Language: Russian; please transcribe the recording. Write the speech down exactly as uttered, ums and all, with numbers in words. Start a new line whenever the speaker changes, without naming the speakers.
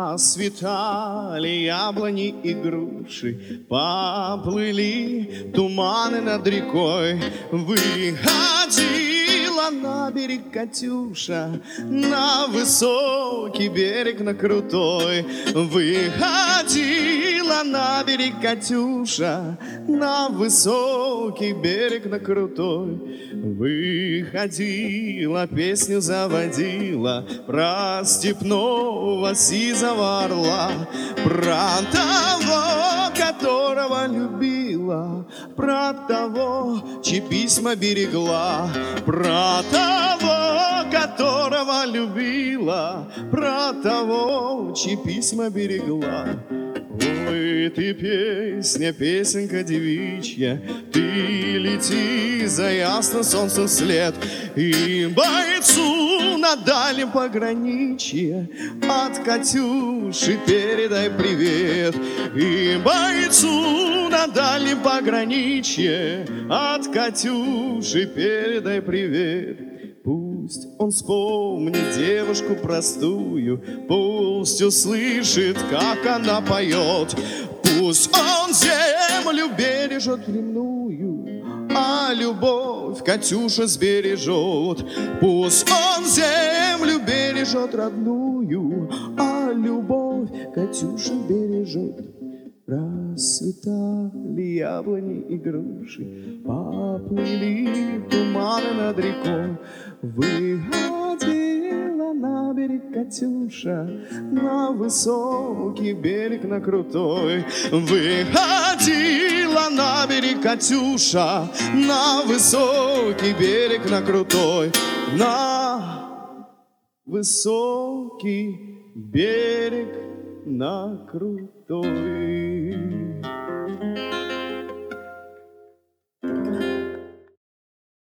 Расцветали яблони и груши, поплыли туманы над рекой. Выходила на берег Катюша, на высокий берег, на крутой. Выходила на берег Катюша, на высокий берег, на крутой. Выходила, песню заводила про степного сизого орла, про того, которого любила, про того, чьи письма берегла, про того, которого любила, про того, чьи письма берегла. Ой, ты песня, песенка девичья, ты лети за ясным солнцем вслед, и бойцу на дальнем пограничье от Катюши передай привет. И бойцу на дальнем пограничье от Катюши передай привет. Пусть он вспомнит девушку простую, пусть услышит, как она поет. Пусть он землю бережет земную, а любовь Катюша сбережет. Пусть он землю бережет родную, а любовь Катюша бережет. Расцветали яблони и груши, поплыли туманы над рекой. Выходила на берег Катюша, на высокий берег, на крутой. Выходила на берег Катюша, на высокий берег, на крутой. На высокий берег, на крутой.